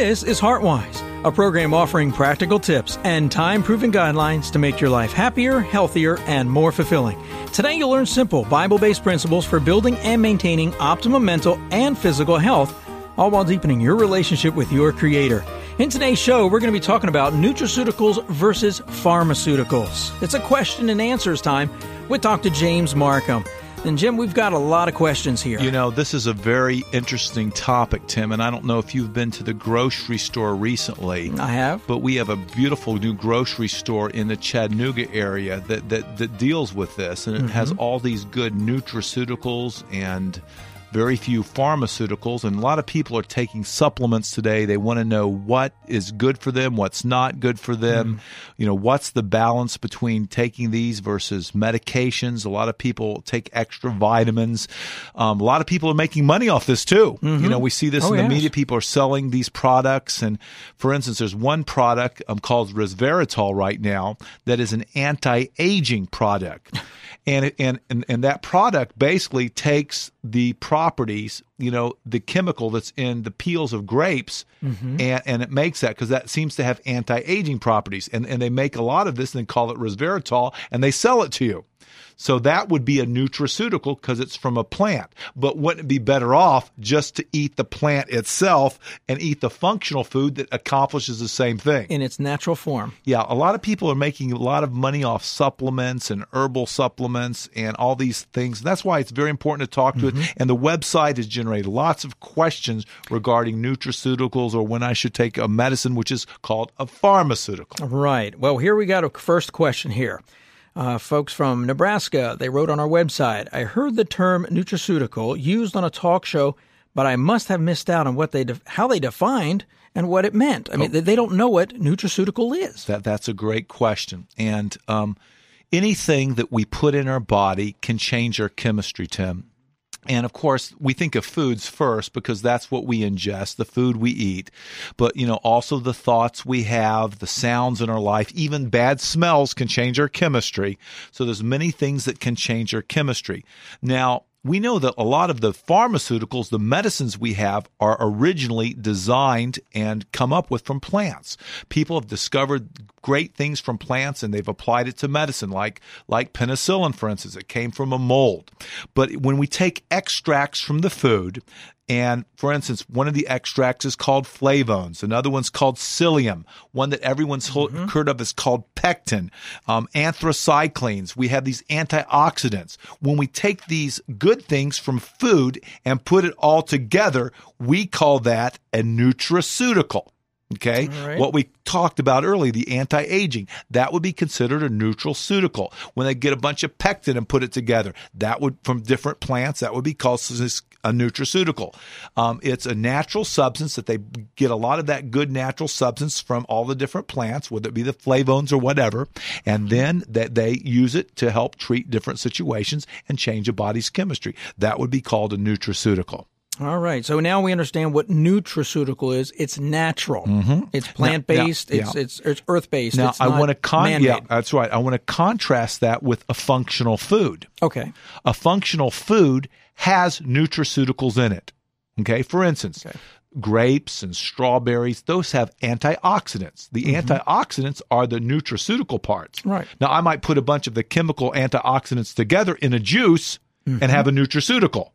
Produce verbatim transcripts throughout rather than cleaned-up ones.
This is HeartWise, a program offering practical tips and time-proven guidelines to make your life happier, healthier, and more fulfilling. Today you'll learn simple Bible-based principles for building and maintaining optimum mental and physical health, all while deepening your relationship with your Creator. In today's show, we're going to be talking about nutraceuticals versus pharmaceuticals. It's a question and answers time with Doctor James Marcum. And Jim, we've got a lot of questions here. You know, this is a very interesting topic, Tim, and I don't know if you've been to the grocery store recently. I have. But we have a beautiful new grocery store in the Chattanooga area that, that, that deals with this, and it mm-hmm. has all these good nutraceuticals and very few pharmaceuticals, and a lot of people are taking supplements today. They want to know what is good for them, what's not good for them. Mm. You know, what's the balance between taking these versus medications? A lot of people take extra vitamins. Um, a lot of people are making money off this too. Mm-hmm. You know, we see this oh, in the yes. media. People are selling these products, and for instance, there's one product um, called resveratrol right now that is an anti-aging product. And, it, and and and that product basically takes the properties, you know, the chemical that's in the peels of grapes, mm-hmm. and, and it makes that because that seems to have anti-aging properties. And, and they make a lot of this and they call it resveratrol, and they sell it to you. So that would be a nutraceutical because it's from a plant. But wouldn't it be better off just to eat the plant itself and eat the functional food that accomplishes the same thing? In its natural form. Yeah, a lot of people are making a lot of money off supplements and herbal supplements and all these things. That's why it's very important to talk to mm-hmm. it. And the website has generated lots of questions regarding nutraceuticals or when I should take a medicine, which is called a pharmaceutical. Right. Well, here we got a first question here. Uh, folks from Nebraska, they wrote on our website, I heard the term nutraceutical used on a talk show, but I must have missed out on what they de- how they defined and what it meant. I mean, oh. they don't know what nutraceutical is. That That's a great question. And um, anything that we put in our body can change our chemistry, Tim. And, of course, we think of foods first because that's what we ingest, the food we eat. But, you know, also the thoughts we have, the sounds in our life, even bad smells can change our chemistry. So there's many things that can change our chemistry. Now, we know that a lot of the pharmaceuticals, the medicines we have, are originally designed and come up with from plants. People have discovered great things from plants, and they've applied it to medicine, like like penicillin, for instance. It came from a mold. But when we take extracts from the food, and, for instance, one of the extracts is called flavones. Another one's called psyllium. One that everyone's mm-hmm. heard of is called pectin. Um, anthracyclines. We have these antioxidants. When we take these good things from food and put it all together, we call that a nutraceutical. Okay, right. What we talked about earlier, the anti-aging, that would be considered a nutraceutical. When they get a bunch of pectin and put it together, that would, from different plants, that would be called a nutraceutical. Um, it's a natural substance that they get a lot of that good natural substance from all the different plants, whether it be the flavones or whatever, and then that they use it to help treat different situations and change a body's chemistry. That would be called a nutraceutical. All right. So now we understand what nutraceutical is. It's natural. Mm-hmm. It's plant-based. Now, now, it's, yeah. it's it's earth-based. Now, it's I not want to con- man-made. Yeah, that's right. I want to contrast that with a functional food. Okay. A functional food has nutraceuticals in it. Okay. For instance, okay. grapes and strawberries, those have antioxidants. The mm-hmm. antioxidants are the nutraceutical parts. Right. Now, I might put a bunch of the chemical antioxidants together in a juice mm-hmm. and have a nutraceutical.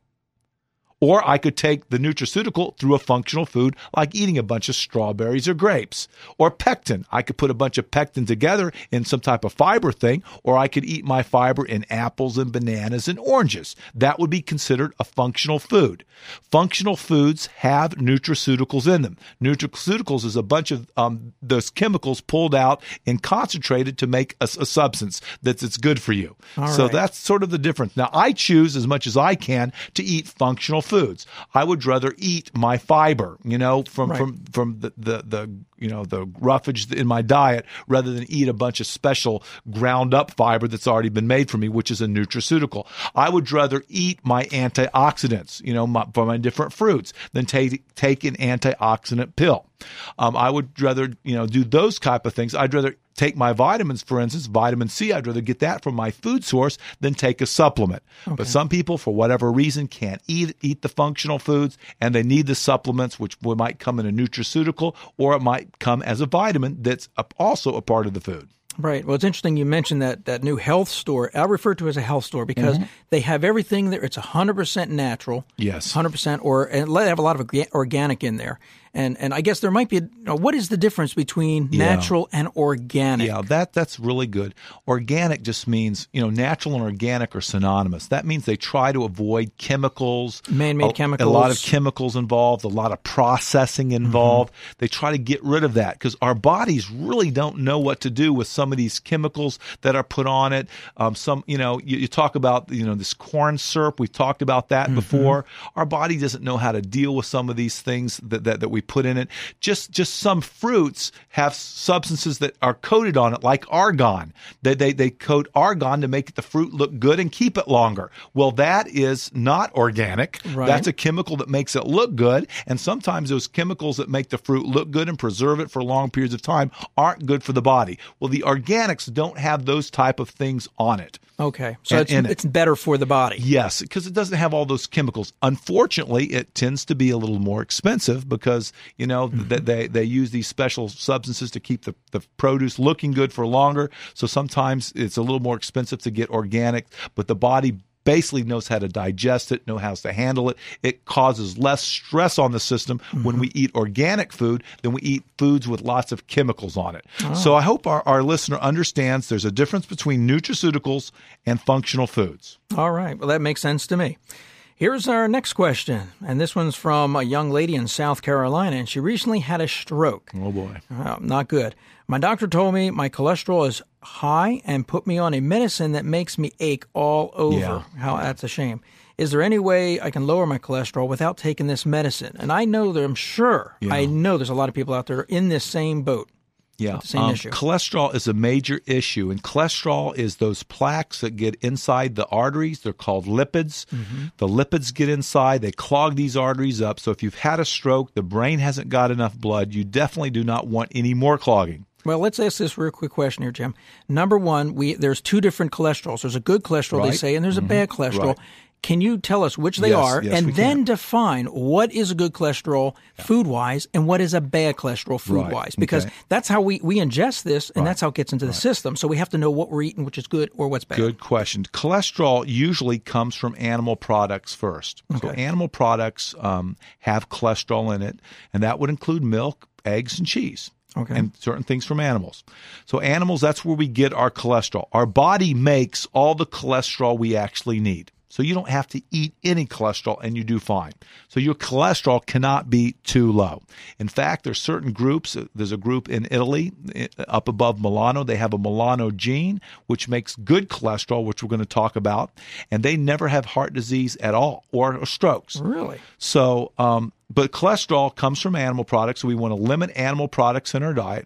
Or I could take the nutraceutical through a functional food like eating a bunch of strawberries or grapes. Or pectin. I could put a bunch of pectin together in some type of fiber thing, or I could eat my fiber in apples and bananas and oranges. That would be considered a functional food. Functional foods have nutraceuticals in them. Nutraceuticals is a bunch of um, those chemicals pulled out and concentrated to make a, a substance that's, that's good for you. All so right. that's sort of the difference. Now, I choose as much as I can to eat functional foods. I would rather eat my fiber, you know, from right. from from the, the the you know, the roughage in my diet rather than eat a bunch of special ground up fiber that's already been made for me, which is a nutraceutical. I would rather eat my antioxidants, you know, my, for my different fruits than take, take an antioxidant pill. Um, I would rather, you know, do those type of things. I'd rather take my vitamins, for instance, vitamin C. I'd rather get that from my food source than take a supplement. Okay. But some people, for whatever reason, can't eat eat the functional foods, and they need the supplements, which might come in a nutraceutical, or it might come as a vitamin that's also a part of the food. Right. Well, it's interesting you mentioned that that new health store. I refer to it as a health store because mm-hmm. they have everything there. It's one hundred percent natural. Yes. one hundred percent, or and they have a lot of organic in there. And and I guess there might be, a, you know, what is the difference between yeah. natural and organic? Yeah, that that's really good. Organic just means, you know, natural and organic are synonymous. That means they try to avoid chemicals. Man-made a, chemicals. A lot of chemicals involved, a lot of processing involved. Mm-hmm. They try to get rid of that because our bodies really don't know what to do with some of these chemicals that are put on it. Um, some, you know, you, you talk about, you know, this corn syrup. We've talked about that mm-hmm. before. Our body doesn't know how to deal with some of these things that, that, that we put in it. Just just some fruits have substances that are coated on it, like argon. They, they, they coat argon to make the fruit look good and keep it longer. Well, that is not organic. Right. That's a chemical that makes it look good. And sometimes those chemicals that make the fruit look good and preserve it for long periods of time aren't good for the body. Well, the organics don't have those type of things on it. Okay. So and, it's, it's better for the body. Yes, because it doesn't have all those chemicals. Unfortunately, it tends to be a little more expensive because, you know, mm-hmm. th- they, they use these special substances to keep the, the produce looking good for longer. So sometimes it's a little more expensive to get organic, but the body basically knows how to digest it, knows how to handle it. It causes less stress on the system mm-hmm. when we eat organic food than we eat foods with lots of chemicals on it. Oh. So I hope our, our listener understands there's a difference between nutraceuticals and functional foods. All right. Well, that makes sense to me. Here's our next question, and this one's from a young lady in South Carolina, and she recently had a stroke. Oh, boy. Uh, not good. My doctor told me my cholesterol is high and put me on a medicine that makes me ache all over. Yeah. How that's a shame. Is there any way I can lower my cholesterol without taking this medicine? And I know that I'm sure, yeah. I know there's a lot of people out there in this same boat. Yeah, same um, issue. Cholesterol is a major issue, and cholesterol is those plaques that get inside the arteries. They're called lipids. Mm-hmm. The lipids get inside. They clog these arteries up. So if you've had a stroke, the brain hasn't got enough blood, you definitely do not want any more clogging. Well, let's ask this real quick question here, Jim. Number one, we there's two different cholesterols. There's a good cholesterol, right. they say, and there's mm-hmm. a bad cholesterol. Right. Can you tell us which they yes, are, yes, and then can. define what is a good cholesterol yeah. food-wise and what is a bad cholesterol food-wise? Right. Because okay. that's how we, we ingest this, and right. that's how it gets into the right. system. So we have to know what we're eating, which is good, or what's bad. Good question. Cholesterol usually comes from animal products first. Okay. So animal products um, have cholesterol in it, and that would include milk, eggs, and cheese. Okay. And certain things from animals. So animals, that's where we get our cholesterol. Our body makes all the cholesterol we actually need. So you don't have to eat any cholesterol and you do fine. So your cholesterol cannot be too low. In fact, there's certain groups. There's a group in Italy up above Milano. They have a Milano gene, which makes good cholesterol, which we're going to talk about. And they never have heart disease at all or strokes. Really? So, um, but cholesterol comes from animal products. So we want to limit animal products in our diet,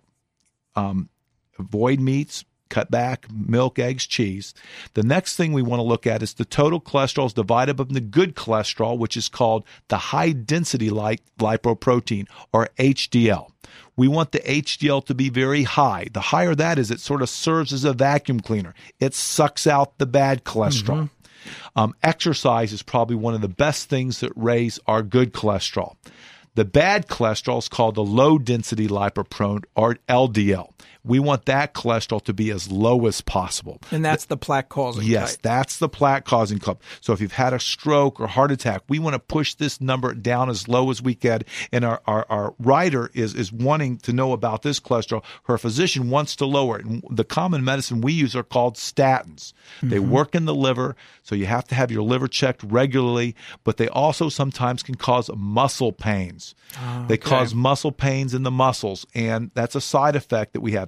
um, avoid meats, cut back milk, eggs, cheese. The next thing we want to look at is the total cholesterol is divided up into good cholesterol, which is called the high-density lipoprotein, or H D L. We want the H D L to be very high. The higher that is, it sort of serves as a vacuum cleaner. It sucks out the bad cholesterol. Mm-hmm. Um, exercise is probably one of the best things that raise our good cholesterol. The bad cholesterol is called the low-density lipoprotein, or L D L. We want that cholesterol to be as low as possible. And that's the plaque-causing Yes, type. that's the plaque-causing type. So if you've had a stroke or heart attack, we want to push this number down as low as we can. And our, our, our writer is, is wanting to know about this cholesterol. Her physician wants to lower it. And the common medicine we use are called statins. Mm-hmm. They work in the liver, so you have to have your liver checked regularly, but they also sometimes can cause muscle pains. Oh, they okay. cause muscle pains in the muscles, and that's a side effect that we have.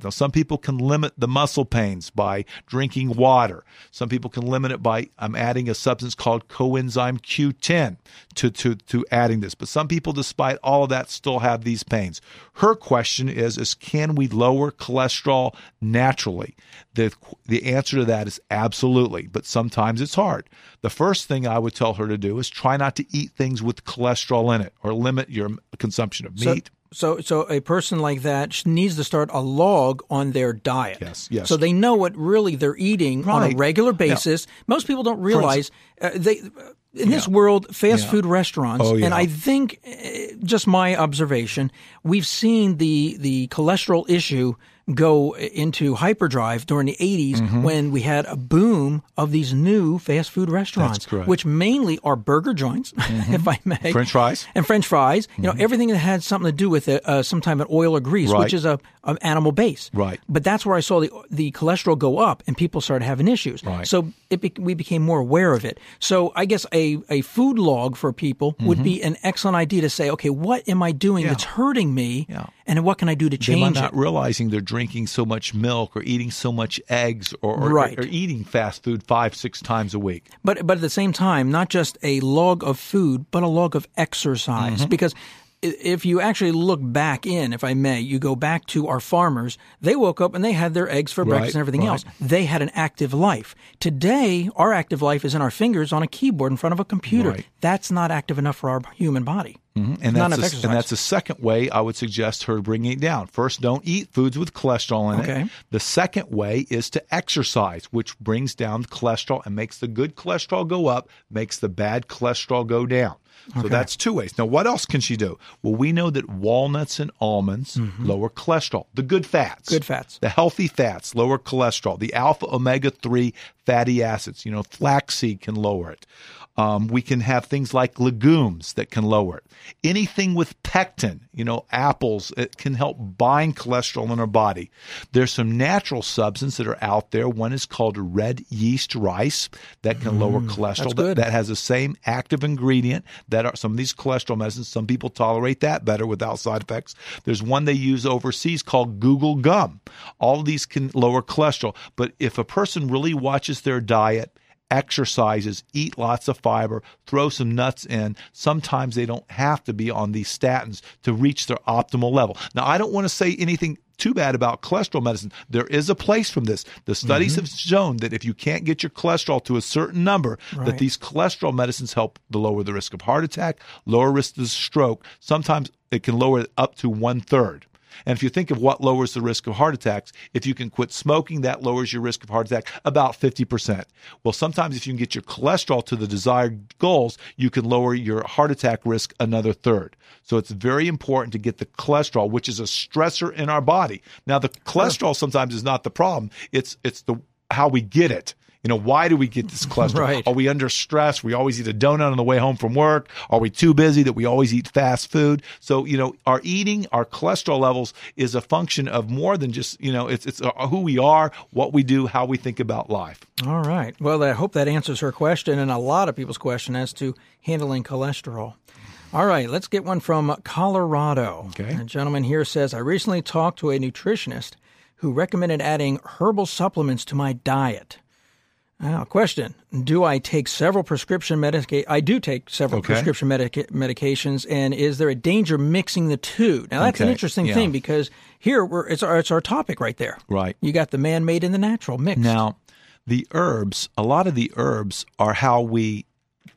Now, some people can limit the muscle pains by drinking water. Some people can limit it by um, adding a substance called coenzyme Q ten to, to, to adding this. But some people, despite all of that, still have these pains. Her question is, is can we lower cholesterol naturally? The, the answer to that is absolutely, but sometimes it's hard. The first thing I would tell her to do is try not to eat things with cholesterol in it or limit your consumption of meat. So, so, so a person like that needs to start a log on their diet. Yes, yes. So they know what really they're eating right. on a regular basis. Now, most people don't realize uh, they. In this yeah. world, fast yeah. food restaurants, oh, yeah. and I think, uh, just my observation, we've seen the the cholesterol issue go into hyperdrive during the eighties mm-hmm. when we had a boom of these new fast food restaurants, which mainly are burger joints, mm-hmm. if I may. French fries. And French fries. Mm-hmm. You know, everything that had something to do with it, uh, some type of oil or grease, right. which is a, a animal base. Right. But that's where I saw the the cholesterol go up and people started having issues. Right. So it be, we became more aware of it. So I guess a, a food log for people mm-hmm. would be an excellent idea to say, okay, what am I doing yeah. that's hurting me? Yeah. And what can I do to change they it? They're not realizing they're drinking so much milk or eating so much eggs or, or, right. or, or eating fast food five, six times a week. But but at the same time, not just a log of food, but a log of exercise. Mm-hmm. Because if you actually look back in, if I may, you go back to our farmers, they woke up and they had their eggs for breakfast right, and everything right. else. They had an active life. Today, our active life is in our fingers on a keyboard in front of a computer. Right. That's not active enough for our human body. Mm-hmm. And, that's a, and that's the second way I would suggest her bringing it down. First, don't eat foods with cholesterol in okay. it. The second way is to exercise, which brings down the cholesterol and makes the good cholesterol go up, makes the bad cholesterol go down. So okay. that's two ways. Now, what else can she do? Well, we know that walnuts and almonds mm-hmm. lower cholesterol. The good fats. Good fats. The healthy fats lower cholesterol. The alpha omega three fatty acids. You know, flaxseed can lower it. Um, we can have things like legumes that can lower it. Anything with pectin, you know, apples, it can help bind cholesterol in our body. There's some natural substances that are out there. One is called red yeast rice that can mm, lower cholesterol. That, that has the same active ingredient that are some of these cholesterol medicines. Some people tolerate that better without side effects. There's one they use overseas called Google Gum. All of these can lower cholesterol. But if a person really watches their diet, exercises, eat lots of fiber, throw some nuts in, sometimes they don't have to be on these statins to reach their optimal level. Now, I don't want to say anything too bad about cholesterol medicine. There is a place from this. The studies mm-hmm. have shown that if you can't get your cholesterol to a certain number, right. that these cholesterol medicines help to lower the risk of heart attack, lower risk of stroke. Sometimes it can lower it up to one third. And if you think of what lowers the risk of heart attacks, if you can quit smoking, that lowers your risk of heart attack about fifty percent. Well, sometimes if you can get your cholesterol to the desired goals, you can lower your heart attack risk another third. So it's very important to get the cholesterol, which is a stressor in our body. Now, the cholesterol sometimes is not the problem. It's it's the how we get it. You know, why do we get this cholesterol? Right. Are we under stress? We always eat a donut on the way home from work. Are we too busy that we always eat fast food? So, you know, our eating, our cholesterol levels is a function of more than just, you know, it's it's who we are, what we do, how we think about life. All right. Well, I hope that answers her question and a lot of people's question as to handling cholesterol. All right, let's get one from Colorado. Okay. A gentleman here says, I recently talked to a nutritionist who recommended adding herbal supplements to my diet. Now, question, do I take several prescription medications? I do take several okay. prescription medica- medications, and is there a danger mixing the two? Now, that's okay. an interesting yeah. thing because here we're, it's, our, it's our topic right there. Right. You got the man-made and the natural mixed. Now, the herbs, a lot of the herbs are how we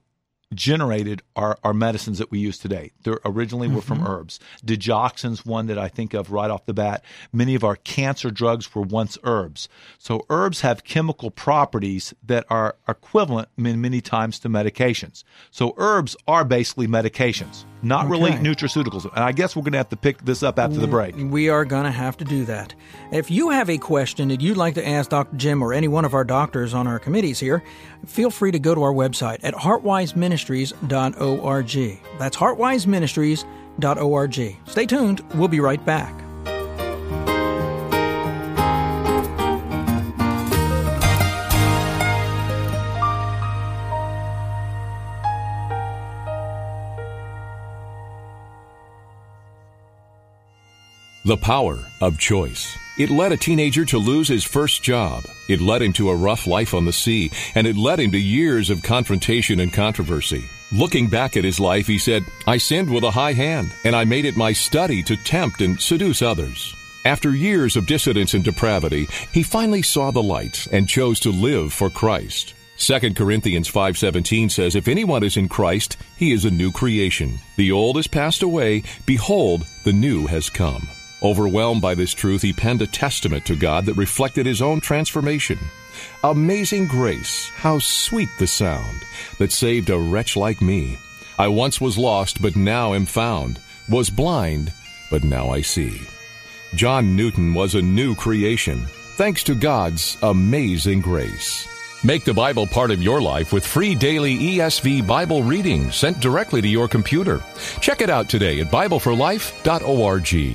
generated our, our medicines that we use today. They originally were mm-hmm. from herbs. Digoxin's one that I think of right off the bat. Many of our cancer drugs were once herbs. So herbs have chemical properties that are equivalent many, many times to medications. So herbs are basically medications, not okay. really nutraceuticals. And I guess we're going to have to pick this up after the break. We are going to have to do that. If you have a question that you'd like to ask Doctor Jim or any one of our doctors on our committees here, feel free to go to our website at heartwise ministries dot org. That's heartwise ministries dot org. Stay tuned. We'll be right back. The power of choice. It led a teenager to lose his first job. It led him to a rough life on the sea, and it led him to years of confrontation and controversy. Looking back at his life, he said, "I sinned with a high hand, and I made it my study to tempt and seduce others." After years of dissidence and depravity, he finally saw the light and chose to live for Christ. Second Corinthians five seventeen says, "If anyone is in Christ, he is a new creation. The old has passed away. Behold, the new has come." Overwhelmed by this truth, he penned a testament to God that reflected his own transformation. Amazing grace, how sweet the sound that saved a wretch like me. I once was lost, but now am found, was blind, but now I see. John Newton was a new creation, thanks to God's amazing grace. Make the Bible part of your life with free daily E S V Bible reading sent directly to your computer. Check it out today at bible for life dot org.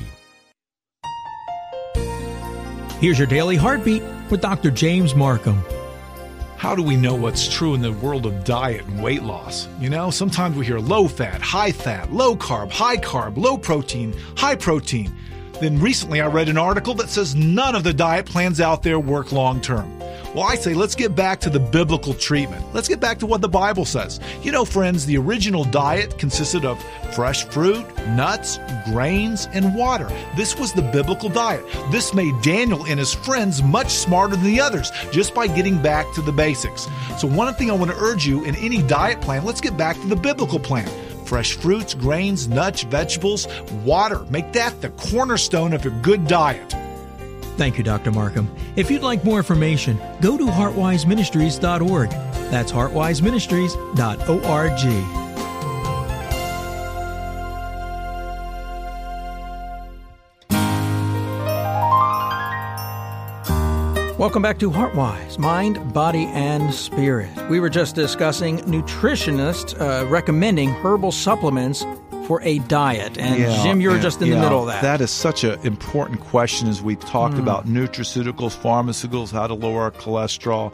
Here's your Daily Heartbeat with Doctor James Markham. How do we know what's true in the world of diet and weight loss? You know, sometimes we hear low fat, high fat, low carb, high carb, low protein, high protein. Then recently I read an article that says none of the diet plans out there work long term. Well, I say let's get back to the biblical treatment. Let's get back to what the Bible says. You know, friends, the original diet consisted of fresh fruit, nuts, grains, and water. This was the biblical diet. This made Daniel and his friends much smarter than the others just by getting back to the basics. So one thing I want to urge you, in any diet plan, let's get back to the biblical plan. Fresh fruits, grains, nuts, vegetables, water. Make that the cornerstone of your good diet. Thank you, Doctor Markham. If you'd like more information, go to heart wise ministries dot org. That's heart wise ministries dot org. Welcome back to HeartWise, Mind, Body, and Spirit. We were just discussing nutritionists uh, recommending herbal supplements for a diet. And yeah, Jim, you're and, just in yeah, the middle of that. That is such an important question as we've talked Mm. about nutraceuticals, pharmaceuticals, how to lower our cholesterol.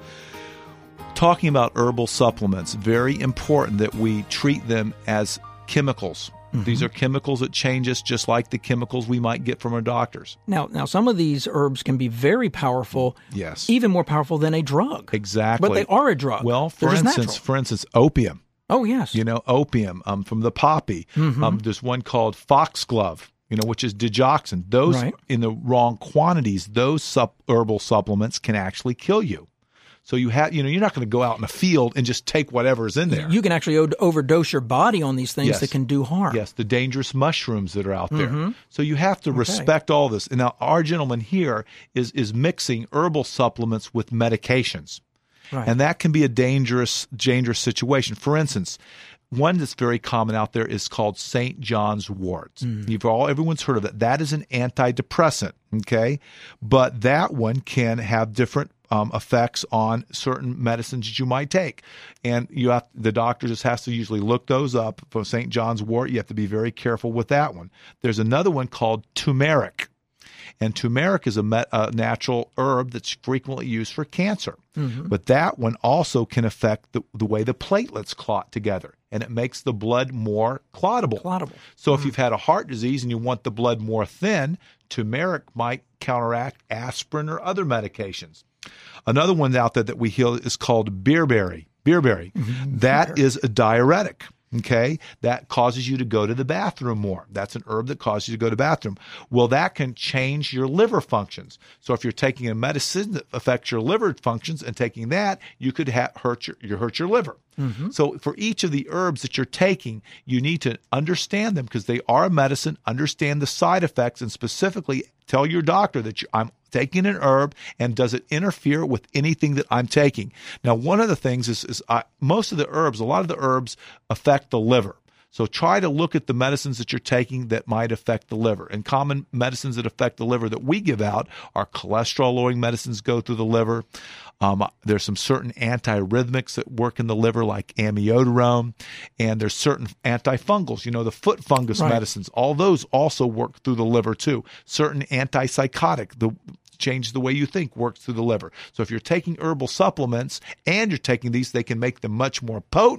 Talking about herbal supplements, very important that we treat them as chemicals. Mm-hmm. These are chemicals that change us just like the chemicals we might get from our doctors. Now, now, some of these herbs can be very powerful, Yes. even more powerful than a drug. Exactly. But they are a drug. Well, for They're just instance, natural. for instance, opium. Oh, yes. You know, opium um, from the poppy. Mhm. Um, there's one called foxglove, you know, which is digoxin. Those Right. in the wrong quantities, those sup- herbal supplements can actually kill you. So you have, you know, you're not going to go out in a field and just take whatever's in there. You can actually o- overdose your body on these things Yes. that can do harm. Yes, the dangerous mushrooms that are out there. Mhm. So you have to Okay. respect all this. And now our gentleman here is is mixing herbal supplements with medications. Right. And that can be a dangerous, dangerous situation. For instance, one that's very common out there is called Saint John's wort. Mm. You've all, everyone's heard of it. That is an antidepressant, okay? But that one can have different um, effects on certain medicines that you might take. And you have, the doctor just has to usually look those up. For Saint John's wort, you have to be very careful with that one. There's another one called turmeric. And turmeric is a, met, a natural herb that's frequently used for cancer. Mhm. But that one also can affect the, the way the platelets clot together, and it makes the blood more clottable. Clottable. So if you've had a heart disease and you want the blood more thin, turmeric might counteract aspirin or other medications. Another one out there that we heal is called beerberry. Beerberry. Mhm. That is a diuretic. Okay, that causes you to go to the bathroom more. That's an herb that causes you to go to the bathroom. Well, that can change your liver functions. So if you're taking a medicine that affects your liver functions and taking that, you could ha- hurt your you hurt your liver. Mhm. So for each of the herbs that you're taking, you need to understand them because they are a medicine, understand the side effects, and specifically tell your doctor that you, I'm taking an herb and does it interfere with anything that I'm taking. Now, one of the things is, is I, most of the herbs, a lot of the herbs affect the liver. So try to look at the medicines that you're taking that might affect the liver. And common medicines that affect the liver that we give out are cholesterol-lowering medicines go through the liver. Um, there's some certain antiarrhythmics that work in the liver like amiodarone. And there's certain antifungals, you know, the foot fungus Right. medicines. All those also work through the liver too. Certain antipsychotic, the change the way you think, works through the liver. So if you're taking herbal supplements and you're taking these, they can make them much more potent,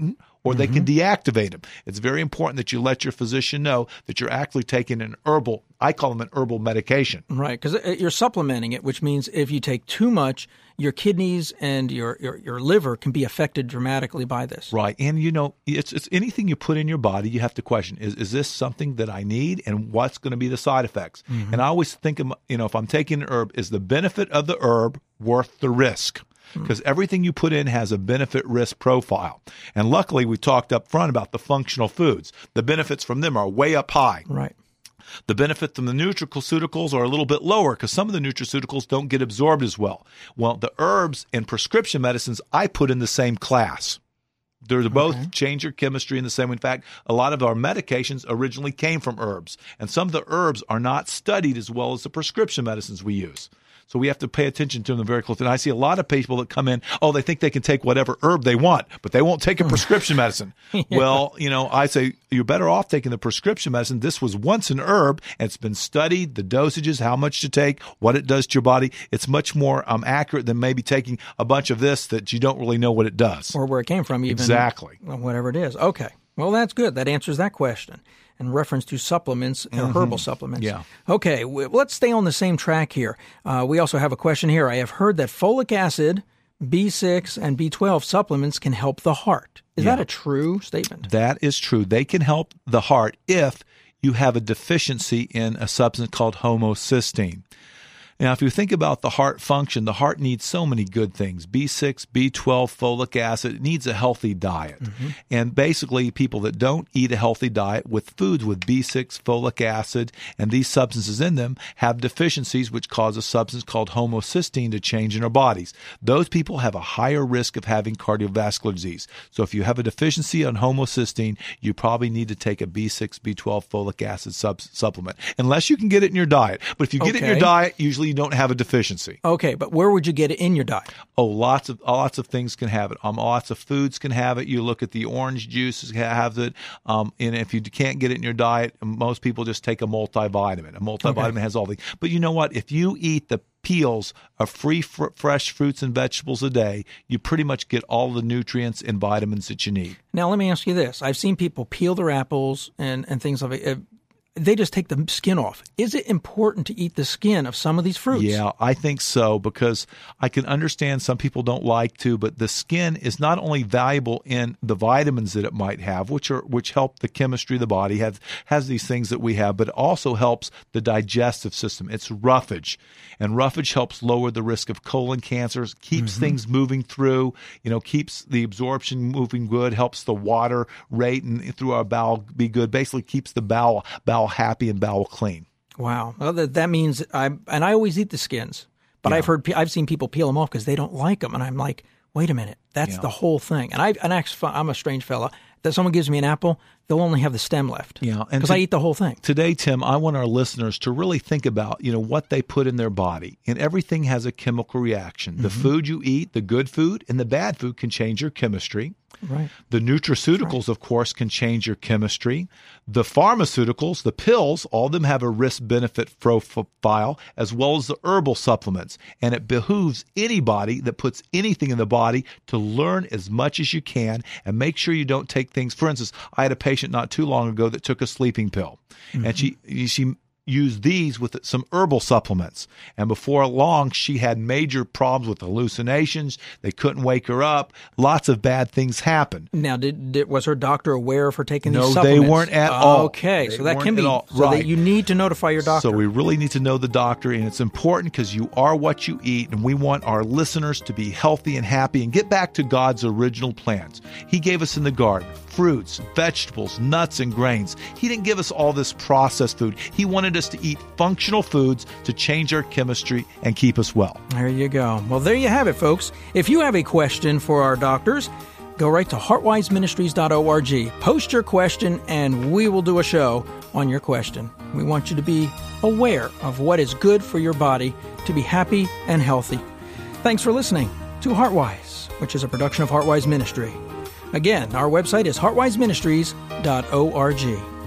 or they mm-hmm. can deactivate them. It's very important that you let your physician know that you're actually taking an herbal, I call them an herbal medication. Right, because you're supplementing it, which means if you take too much, your kidneys and your, your, your liver can be affected dramatically by this. Right. And, you know, it's it's anything you put in your body, you have to question, is, is this something that I need, and what's going to be the side effects? Mm-hmm. And I always think, of, you know, if I'm taking an herb, is the benefit of the herb worth the risk? Because mm-hmm. everything you put in has a benefit-risk profile. And luckily, we talked up front about the functional foods. The benefits from them are way up high. Right. The benefit from the nutraceuticals are a little bit lower because some of the nutraceuticals don't get absorbed as well. Well, the herbs and prescription medicines I put in the same class. They're both okay. change your chemistry in the same way. In fact, a lot of our medications originally came from herbs, and some of the herbs are not studied as well as the prescription medicines we use. So we have to pay attention to them very closely. And I see a lot of people that come in, oh, they think they can take whatever herb they want, but they won't take a prescription medicine. yeah. Well, you know, I say you're better off taking the prescription medicine. This was once an herb, and it's been studied, the dosages, how much to take, what it does to your body. It's much more um, accurate than maybe taking a bunch of this that you don't really know what it does. Or where it came from, even. Exactly. Whatever it is. Okay. Well, that's good. That answers that question. In reference to supplements, mm-hmm. herbal supplements. Yeah. Okay, w- let's stay on the same track here. Uh, we also have a question here. I have heard that folic acid, B six, and B twelve supplements can help the heart. Is yeah. that a true statement? That is true. They can help the heart if you have a deficiency in a substance called homocysteine. Now, if you think about the heart function, the heart needs so many good things. B six, B twelve, folic acid. It needs a healthy diet. Mm-hmm. And basically, people that don't eat a healthy diet with foods with B six, folic acid, and these substances in them have deficiencies which cause a substance called homocysteine to change in our bodies. Those people have a higher risk of having cardiovascular disease. So if you have a deficiency on homocysteine, you probably need to take a B six, B twelve, folic acid sub- supplement, unless you can get it in your diet. But if you get okay. it in your diet, usually you don't have a deficiency. Okay, but where would you get it in your diet? Oh, lots of lots of things can have it. Um, lots of foods can have it. You look at the orange juices have it. Um, and if you can't get it in your diet, most people just take a multivitamin. A multivitamin okay. has all the. But you know what? If you eat the peels of free fr- fresh fruits and vegetables a day, you pretty much get all the nutrients and vitamins that you need. Now, let me ask you this. I've seen people peel their apples and, and things like that. They just take the skin off. Is it important to eat the skin of some of these fruits? Yeah, I think so, because I can understand some people don't like to, but the skin is not only valuable in the vitamins that it might have, which are which help the chemistry of the body, has has these things that we have, but it also helps the digestive system. It's roughage, and roughage helps lower the risk of colon cancers, keeps mm-hmm. things moving through, you know, keeps the absorption moving good, helps the water rate and through our bowel be good, basically keeps the bowel bowel happy and bowel clean. Wow. Well, that, that means I and I always eat the skins, but yeah. I've heard I've seen people peel them off because they don't like them, and I'm like, wait a minute, that's yeah. the whole thing. And I and I, I'm a strange fella. That someone gives me an apple, they'll only have the stem left. Yeah, because I eat the whole thing. Today, Tim, I want our listeners to really think about, you know, what they put in their body, and everything has a chemical reaction. Mm-hmm. The food you eat, the good food and the bad food, can change your chemistry. Right. The nutraceuticals, right. of course, can change your chemistry. The pharmaceuticals, the pills, all of them have a risk-benefit profile, as well as the herbal supplements. And it behooves anybody that puts anything in the body to learn as much as you can and make sure you don't take things. For instance, I had a patient not too long ago that took a sleeping pill, mm-hmm. and she she used these with some herbal supplements. And before long, she had major problems with hallucinations. They couldn't wake her up. Lots of bad things happened. Now, did, did was her doctor aware of her taking no, these supplements? No, they weren't at all. Okay, they so that can be, all, so right. that you need to notify your doctor. So we really need to know the doctor, and it's important because you are what you eat, and we want our listeners to be healthy and happy and get back to God's original plans. He gave us in the garden fruits, vegetables, nuts, and grains. He didn't give us all this processed food. He wanted us to eat functional foods to change our chemistry and keep us well. There you go. Well, there you have it, folks. If you have a question for our doctors, go right to heartwise ministries dot org. Post your question, and we will do a show on your question. We want you to be aware of what is good for your body to be happy and healthy. Thanks for listening to Heartwise, which is a production of Heartwise Ministry. Again, our website is heartwise ministries dot org.